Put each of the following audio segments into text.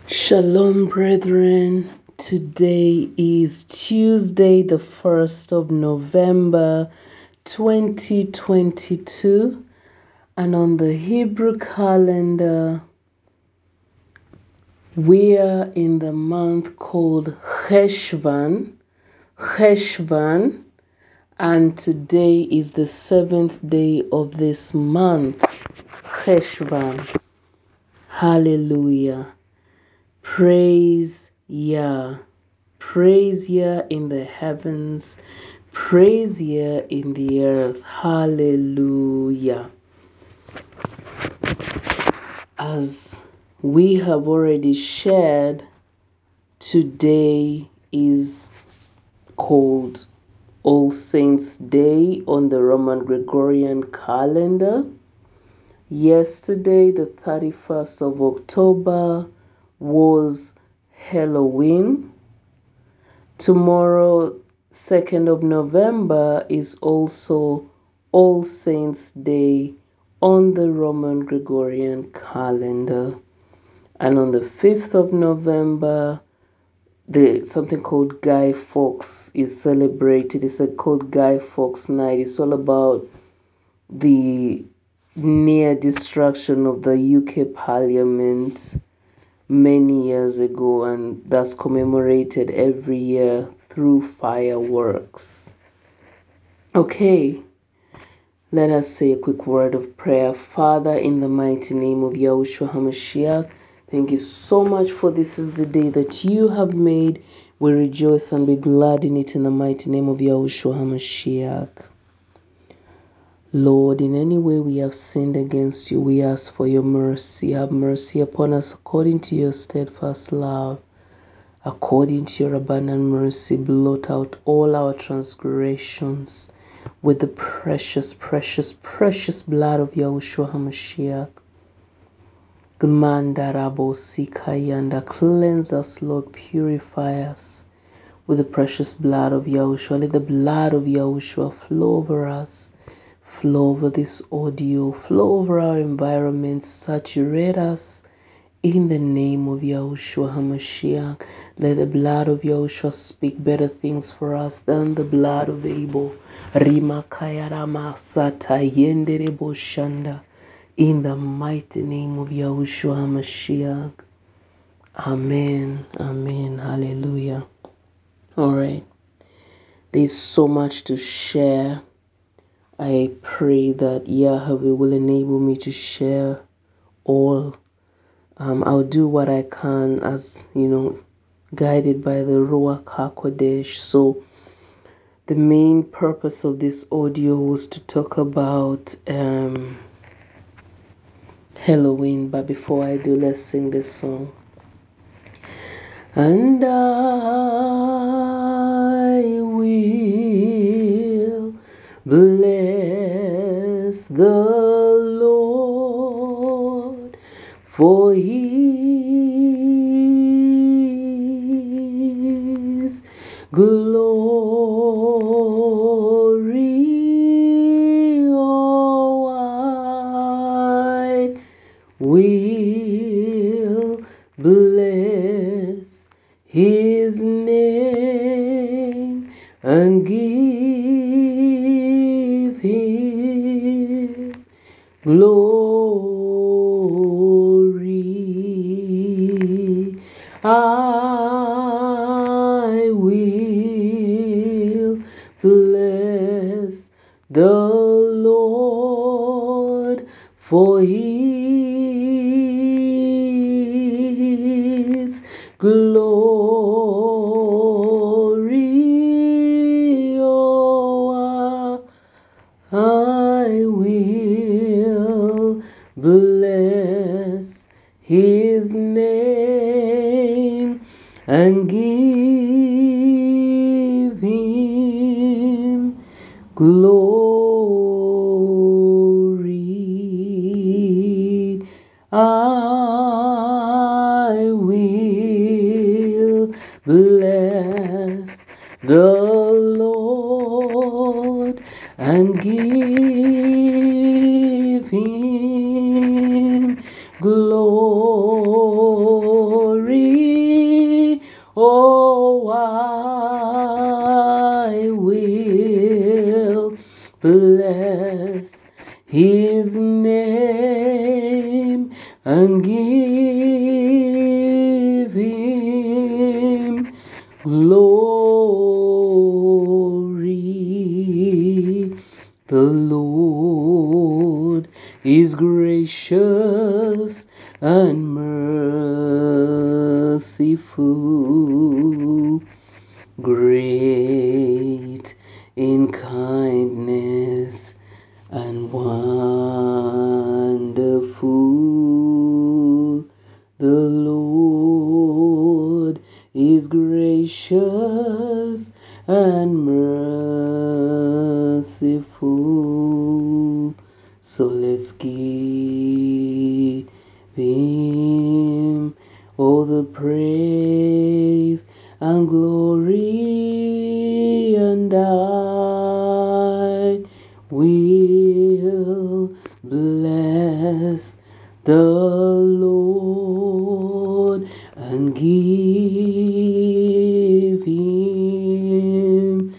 Shalom, brethren. Today is Tuesday, the 1st of November, 2022, and on the Hebrew calendar, we are in the month called Cheshvan, and today is the 7th day of this month, Cheshvan. Hallelujah. Praise Yah. Praise Yah in the heavens. Praise Yah in the earth. Hallelujah. As we have already shared, today is called All Saints' Day on the Roman Gregorian calendar. Yesterday, the 31st of October, was Halloween. Tomorrow, 2nd of November, is also All Saints' Day on the Roman Gregorian calendar. And on the 5th of November, something called Guy Fawkes is celebrated. It's called Guy Fawkes Night. It's all about the near destruction of the UK Parliament many years ago, and that's commemorated every year through fireworks. Okay, let us say a quick word of prayer. Father, in the mighty name of Yahushua HaMashiach, thank you so much for this is the day that you have made. We rejoice and be glad in it in the mighty name of Yahushua HaMashiach. Lord, in any way we have sinned against you, we ask for your mercy. Have mercy upon us according to your steadfast love. According to your abundant mercy, blot out all our transgressions with the precious, precious, precious blood of Yahushua HaMashiach. Cleanse us, Lord, purify us with the precious blood of Yahushua. Let the blood of Yahushua flow over us. Flow over this audio, flow over our environment, saturate us in the name of Yahushua HaMashiach. Let the blood of Yahushua speak better things for us than the blood of Abel. In the mighty name of Yahushua HaMashiach. Amen. Amen. Hallelujah. All right. There's so much to share. I pray that Yahweh will enable me to share all. I'll do what I can as, guided by the Ruach HaKodesh. So the main purpose of this audio was to talk about Halloween. But before I do, let's sing this song. And I will bless the Lord, for his glory. Oh, I will bless his name and give him glory. I will bless the Lord, for his glory. Oh, I will bless his name and give him glory. I will bless the Lord and give him glory. Him glory. The Lord is gracious and merciful, great in kindness and wonderful. The Lord is gracious and merciful. So let's give Him all the praise and glory, and I will bless the Lord and give Him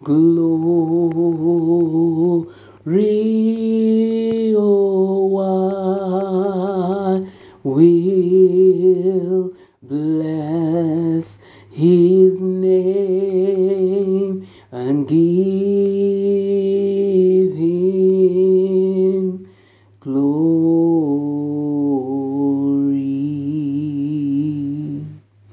glory. Oh, I will bless His name and give Him glory.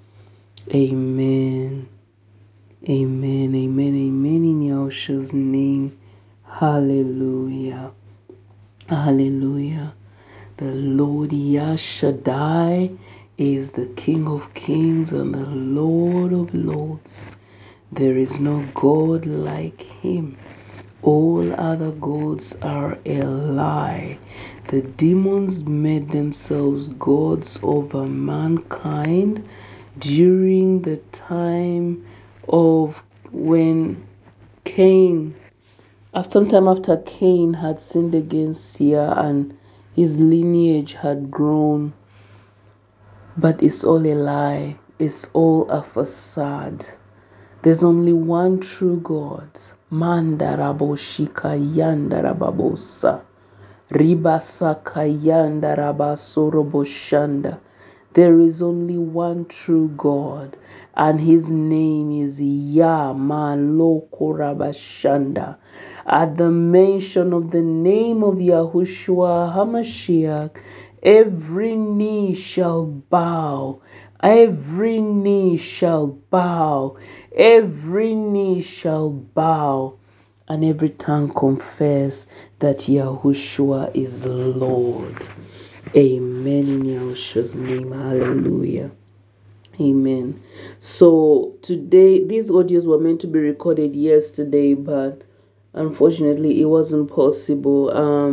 Amen. Amen. Amen. Amen. In Yahushua's name. Hallelujah. Hallelujah. The Lord Yahshadai is the King of Kings and the Lord of Lords. There is no God like Him. All other gods are a lie. The demons made themselves gods over mankind during the time of when Cain, sometime after Cain had sinned against Yah and his lineage had grown. But it's all a lie. It's all a facade. There's only one true God. Mandaraboshika yandarababosa. Ribasaka yandarabasoroboshanda. There is only one true God, and His name is Yah Malokorabashanda. At the mention of the name of Yahushua HaMashiach, every knee shall bow. Every knee shall bow. Every knee shall bow. And every tongue confess that Yahushua is Lord. Amen in Yahushua's name. Hallelujah. Amen. So today, these audios were meant to be recorded yesterday, but unfortunately it wasn't possible.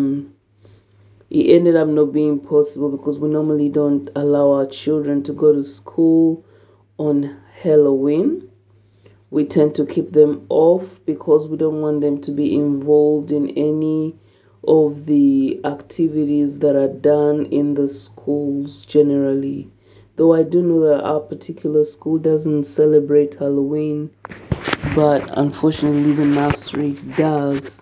It ended up not being possible because we normally don't allow our children to go to school on Halloween. We tend to keep them off because we don't want them to be involved in any of the activities that are done in the schools generally. Though I do know that our particular school doesn't celebrate Halloween, but unfortunately the nursery does.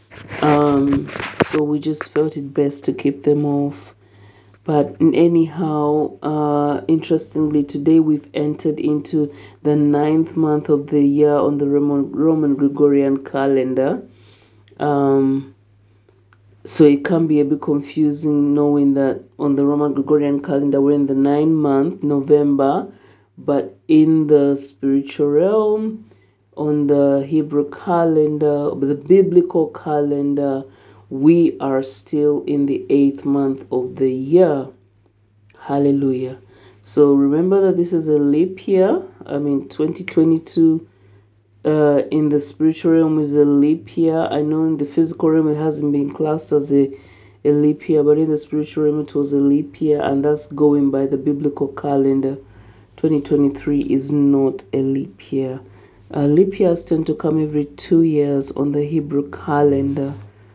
So we just felt it best to keep them off. But anyhow, interestingly, today we've entered into the 9th month of the year on the Roman Gregorian calendar. So it can be a bit confusing knowing that on the Roman Gregorian calendar we're in the 9th month, November, but in the spiritual realm, on the Hebrew calendar, the biblical calendar, we are still in the 8th month of the year. Hallelujah. So remember that this is a leap year. 2022 in the spiritual realm is a leap year. I know in the physical realm it hasn't been classed as a leap year, but in the spiritual realm it was a leap year, and that's going by the biblical calendar. 2023 is not a leap year. Leap years tend to come every 2 years on the Hebrew calendar.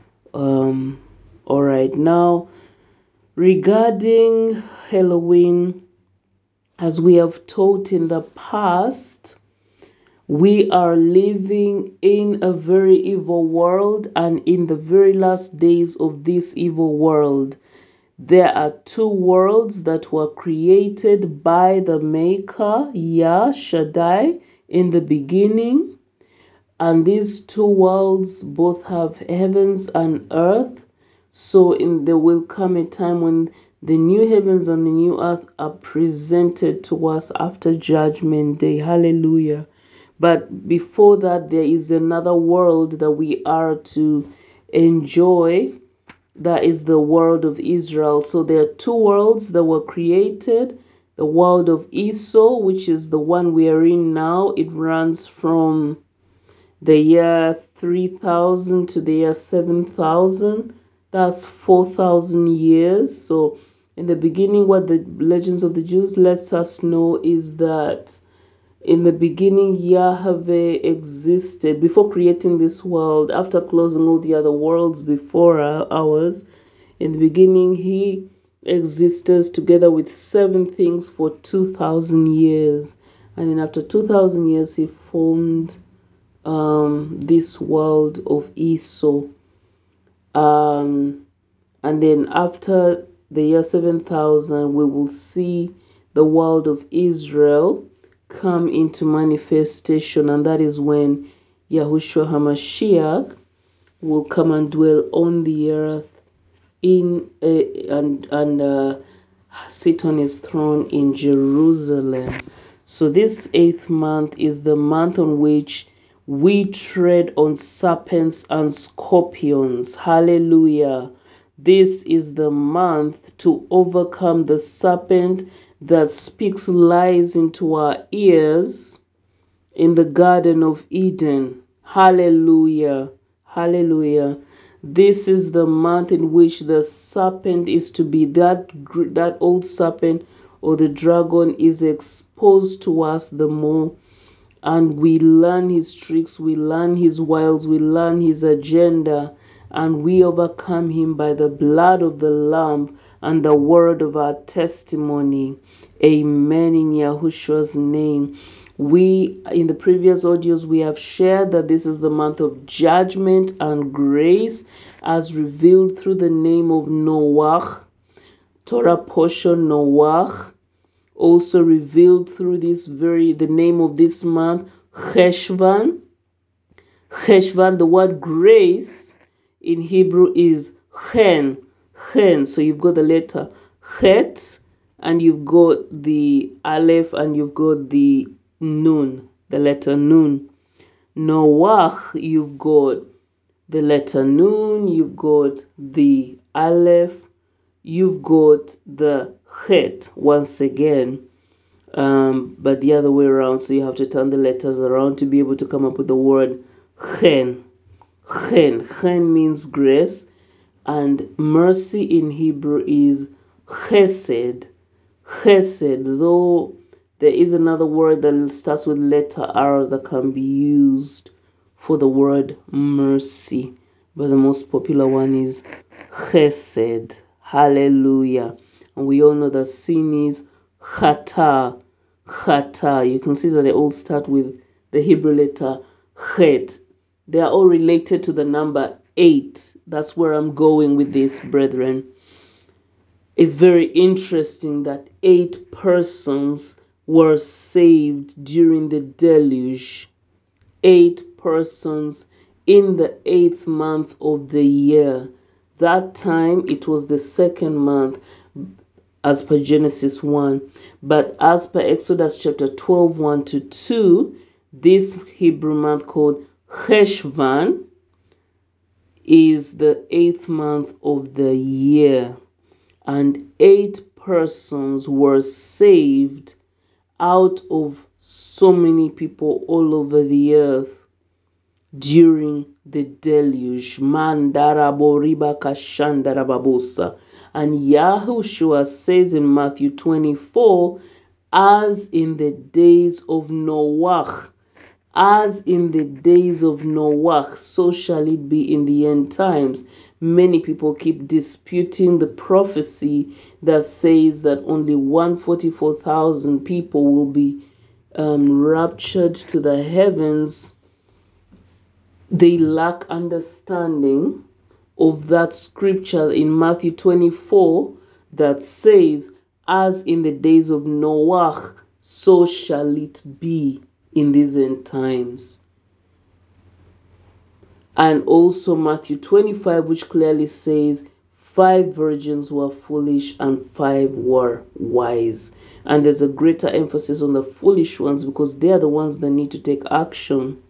All right, now regarding Halloween, as we have taught in the past, we are living in a very evil world, and in the very last days of this evil world, There are two worlds that were created by the Maker, Yah Shaddai, in the beginning. And these two worlds both have heavens and earth. So there will come a time when the new heavens and the new earth are presented to us after Judgment Day. Hallelujah. But before that, there is another world that we are to enjoy. That is the world of Israel. So there are two worlds that were created. The world of Esau, which is the one we are in now, it runs from the year 3000 to the year 7000. That's 4,000 years. So in the beginning, what the Legends of the Jews lets us know is that in the beginning, Yahweh existed before creating this world, after closing all the other worlds before ours. In the beginning, He existed together with seven things for 2,000 years. And then after 2,000 years, He formed this world of Esau. And then after the year 7000, we will see the world of Israel come into manifestation, and that is when Yahushua HaMashiach will come and dwell on the earth and sit on his throne in Jerusalem. So this 8th month is the month on which we tread on serpents and scorpions. Hallelujah. This is the month to overcome the serpent that speaks lies into our ears in the Garden of Eden. Hallelujah. Hallelujah. This is the month in which the serpent is to be, that old serpent or the dragon is exposed to us the more, and we learn his tricks, we learn his wiles, we learn his agenda, and we overcome him by the blood of the Lamb and the word of our testimony. Amen. In Yahushua's name. In the previous audios, we have shared that this is the month of judgment and grace as revealed through the name of Noach, Torah portion Noach, also revealed through the name of this month, Cheshvan. Cheshvan, the word grace in Hebrew is chen. Chen. So you've got the letter chet, and you've got the aleph, and you've got the nun, the letter nun. Noach, you've got the letter nun, you've got the aleph, you've got the chet once again, but the other way around. So you have to turn the letters around to be able to come up with the word chen. Chen. Chen means grace, and mercy in Hebrew is chesed. Chesed, though there is another word that starts with letter R that can be used for the word mercy, but the most popular one is chesed. Hallelujah. And we all know that sin is chata. Chata. You can see that they all start with the Hebrew letter chet. They are all related to the number 8. That's where I'm going with this, brethren. It's very interesting that 8 persons were saved during the deluge. 8 persons in the 8th month of the year. That time it was the 2nd month as per Genesis 1. But as per Exodus chapter 12, 1 to 2, this Hebrew month called Cheshvan is the 8th month of the year. And 8 persons were saved out of so many people all over the earth during the deluge. And Yahushua says in Matthew 24, as in the days of Noach, as in the days of Noach, so shall it be in the end times. Many people keep disputing the prophecy that says that only 144,000 people will be raptured to the heavens. They lack understanding of that scripture in Matthew 24 that says, as in the days of Noah, so shall it be in these end times. And also Matthew 25, which clearly says, 5 virgins were foolish and 5 were wise. And there's a greater emphasis on the foolish ones because they are the ones that need to take action.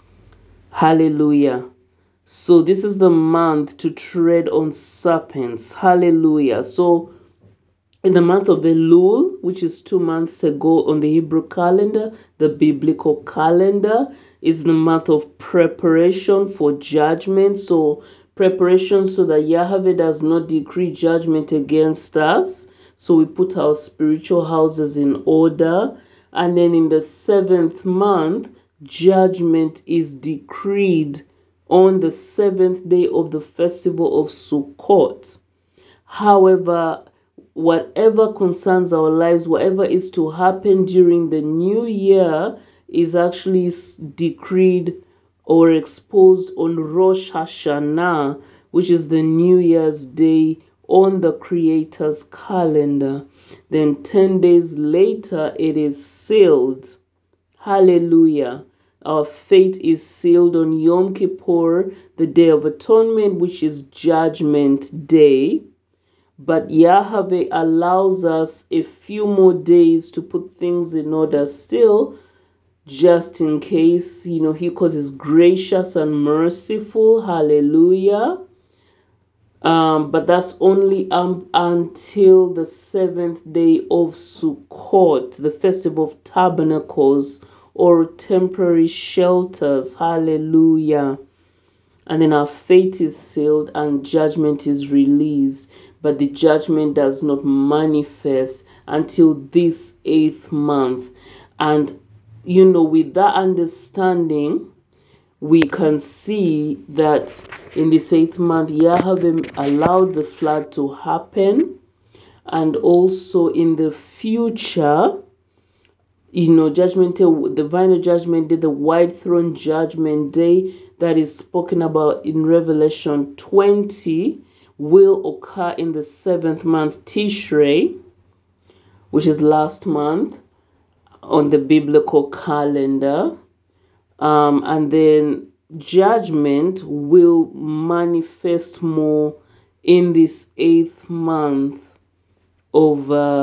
Hallelujah. So this is the month to tread on serpents. Hallelujah. So in the month of Elul, which is 2 months ago on the Hebrew calendar, the biblical calendar, is the month of preparation for judgment. So preparation so that Yahweh does not decree judgment against us. So we put our spiritual houses in order. And then in the 7th month, judgment is decreed on the 7th day of the festival of Sukkot. However, whatever concerns our lives, whatever is to happen during the new year, is actually decreed or exposed on Rosh Hashanah, which is the New Year's Day on the Creator's calendar. Then 10 days later, it is sealed. Hallelujah. Our fate is sealed on Yom Kippur, the Day of Atonement, which is Judgment Day. But Yahweh allows us a few more days to put things in order still, just in case, because He's gracious and merciful. Hallelujah. But that's only until the 7th day of Sukkot, the Festival of Tabernacles or temporary shelters. Hallelujah. And then our fate is sealed and judgment is released. But the judgment does not manifest until this 8th month. And, with that understanding, we can see that in this 8th month, Yahweh allowed the flood to happen. And also in the future, Judgment Day, the final judgment day, the white throne judgment day that is spoken about in Revelation 20 will occur in the 7th month, Tishrei, which is last month on the biblical calendar. And then judgment will manifest more in this 8th month of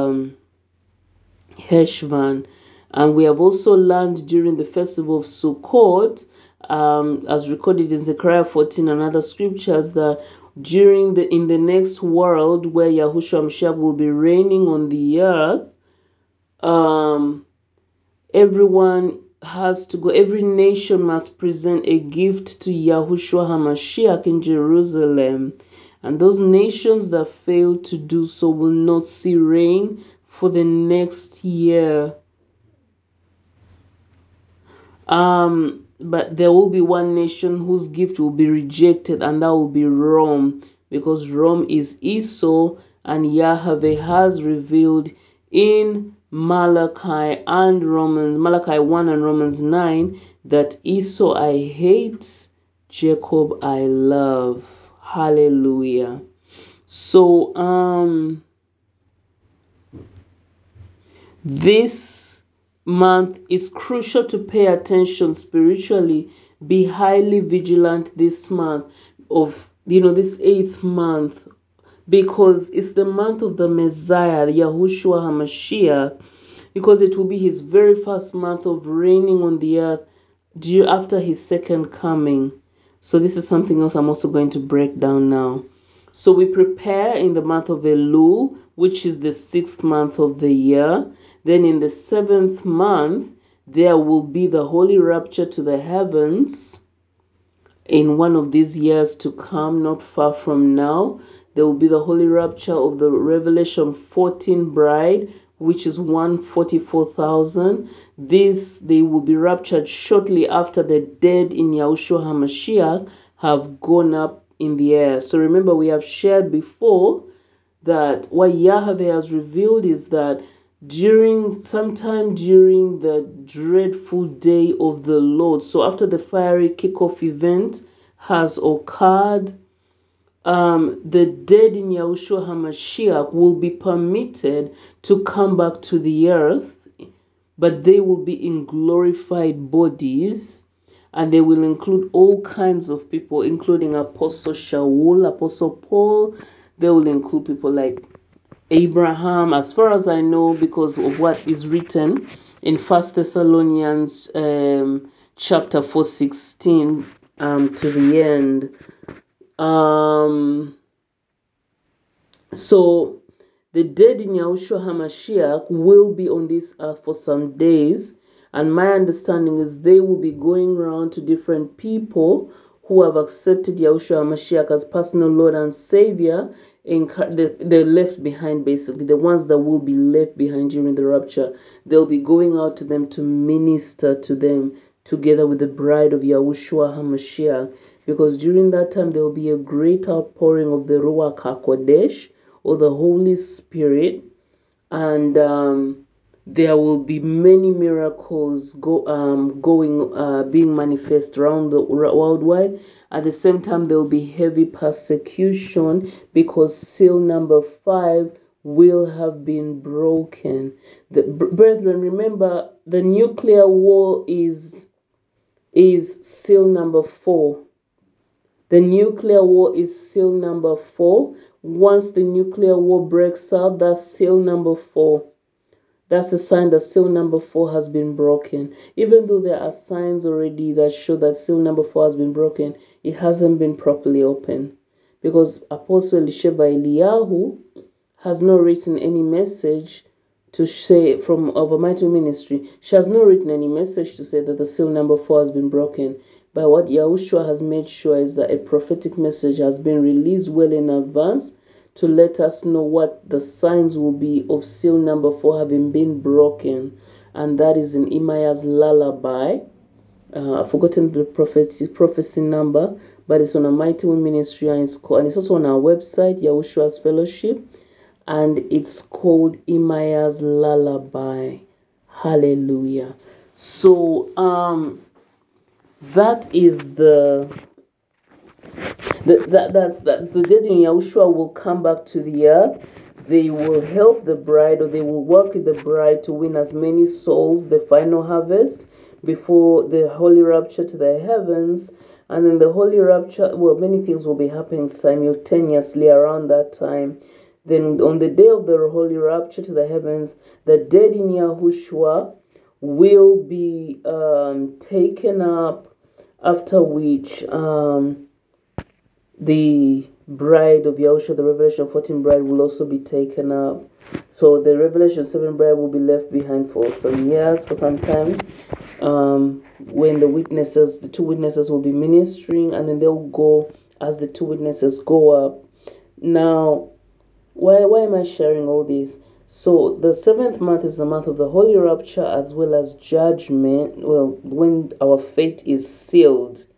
Heshvan. And we have also learned during the festival of Sukkot, as recorded in Zechariah 14 and other scriptures, that in the next world where Yahushua Mashiach will be reigning on the earth, everyone has to go, every nation must present a gift to Yahushua HaMashiach in Jerusalem. And those nations that fail to do so will not see rain for the next year. But there will be one nation whose gift will be rejected, and that will be Rome, because Rome is Esau, and Yahweh has revealed in Malachi 1 and Romans 9, that Esau I hate, Jacob I love. Hallelujah. So this month it's crucial to pay attention spiritually. Be highly vigilant this month of this 8th month, because it's the month of the Messiah, Yahushua HaMashiach, because it will be his very first month of reigning on the earth after his second coming. So this is something else I'm also going to break down now. So we prepare in the month of Elul, which is the 6th month of the year. Then in the 7th month, there will be the holy rapture to the heavens. In one of these years to come, not far from now, there will be the holy rapture of the Revelation 14 bride, which is 144,000. They will be raptured shortly after the dead in Yahushua HaMashiach have gone up in the air. So remember, we have shared before that what Yahweh has revealed is that sometime during the dreadful day of the Lord, so after the fiery kickoff event has occurred, the dead in Yahushua HaMashiach will be permitted to come back to the earth, but they will be in glorified bodies, and they will include all kinds of people, including Apostle Shaul, Apostle Paul. They will include people like Abraham, as far as I know, because of what is written in First Thessalonians chapter 4:16 to the end. So the dead in Yahushua HaMashiach will be on this earth for some days, and my understanding is they will be going around to different people who have accepted Yahushua HaMashiach as personal Lord and Savior. They're left behind, basically, the ones that will be left behind during the rapture. They'll be going out to them to minister to them together with the bride of Yahushua HaMashiach, because during that time there will be a great outpouring of the Ruach HaKodesh, or the Holy Spirit, and there will be many miracles being manifest around the worldwide. At the same time, there will be heavy persecution because seal number 5 will have been broken. Brethren, remember the nuclear war is seal number 4. The nuclear war is seal number 4. Once the nuclear war breaks out, that's seal number 4. That's a sign that seal number 4 has been broken. Even though there are signs already that show that seal number 4 has been broken, it hasn't been properly opened. Because Apostle Elisheva Eliyahu has not written any message to say from Overmighty Ministry. She has not written any message to say that the seal number 4 has been broken. But what Yahushua has made sure is that a prophetic message has been released well in advance to let us know what the signs will be of seal number 4 having been broken. And that is in Imaya's lullaby. I've forgotten the prophecy number, but it's on a Mighty Women Ministry, and it's also on our website, Yahushua's Fellowship, and it's called Imaya's Lullaby. Hallelujah. So that is the dead in Yahushua will come back to the earth. They will help the bride, or they will work with the bride to win as many souls, the final harvest, before the holy rapture to the heavens. And then the holy rapture, well, many things will be happening simultaneously around that time. Then on the day of the holy rapture to the heavens, the dead in Yahushua will be taken up, after which the bride of Yahushua, the Revelation 14 bride, will also be taken up. So the Revelation 7 bride will be left behind for some years, for some time, when the two witnesses will be ministering, and then they'll go as the two witnesses go up. Now, why am I sharing all this? So the 7th month is the month of the Holy Rapture as well as judgment. Well, when our fate is sealed.